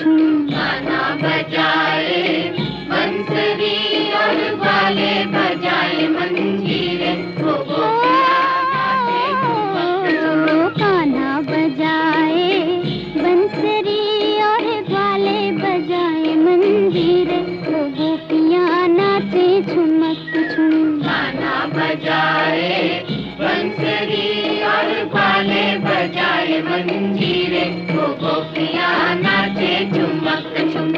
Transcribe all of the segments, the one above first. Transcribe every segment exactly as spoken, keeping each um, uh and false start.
छूं। गाना बजाए बंसरी और ग्वाले बजाए मंजीरे, वो गाना बजाए बंसरी और ग्वाले बजाए मंजीरे, वो गोपियाँ नाचे झुमक झुम। गाना बजाए बंसरी और ग्वाले बजाए मंजीरे, वो गोपियाँ नाचे झुमक झुम।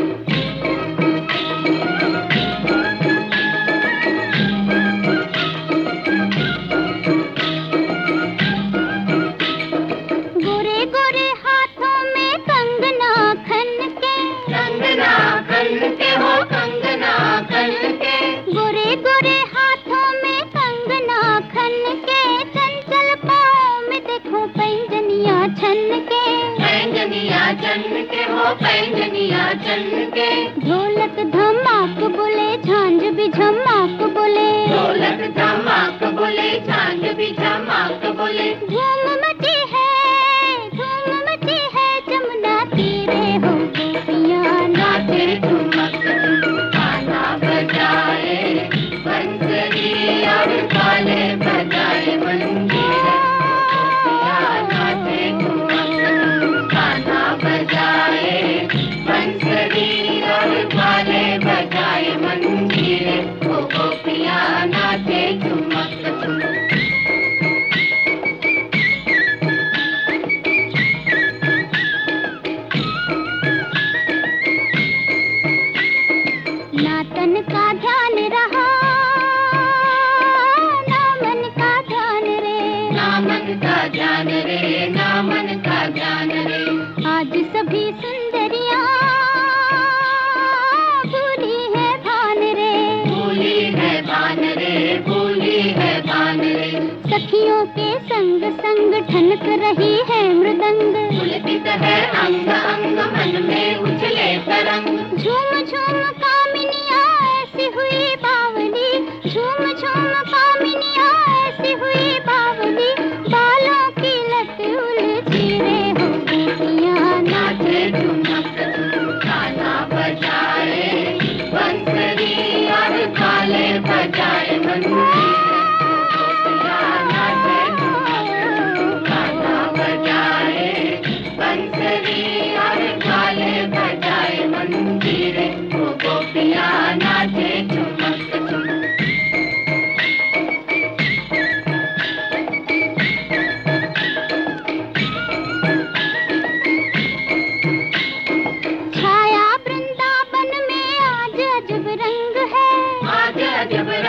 गोरे गोरे हाथों में कंगना खन के, कंगना खन के हो कंगना खन के, गोरे गोरे हाथों में कंगना खन के, चंचल पाँव में देखो पैंजनिया छन के, पैंजनिया चन के हो पैंजनिया चन के, ढोलक धमाक बोले झांझ भी झमाक बोले, ढोलक धमाक बोले झांझ भी झमाक बोले। धूम मची है धूम मची है जमुना तीरे, हो गोपियाँ नाचे झुमक झुम। गाना बजाए बंसरी और ग्वाले बजाए मंजीरे, गोपियाँ नाचे झुमक झुम। गाना बजाए बंसरी और ग्वाले बजाए मंजीरे, वो गोपियाँ नाचे झुमक झुम। ना तन का ध्यान रहा ना मन का ध्यान रे, ना मन का ध्यान रे, ना मन का ध्यान रे, आज सभी सुंदरियाँ भूली है भान रे, भूली है भान रे, भूली है भान रे। सखियों के संग संग ठनक रही है मृदंग, पुलकित है अंग अंग मन में उछले तरंग, झूम झूम कामिनियाँ ऐसी हुई बावली, झूम झूम कामिनियाँ ऐसी हुई बावली, बालों की लट उलझी रे, हो गोपियाँ नाचे झुमक झुम। गाना बजाए बंसरी और ग्वाले बजाए मंजीरे, गोपियाँ नाचे झुमक झुम। गाना बजाए बंसरी और ग्वाले बजाए मंजीरे, वो गोपियाँ नाचे झुमक झुम। छाया वृंदावन में आज अजब रंग है, आज अजब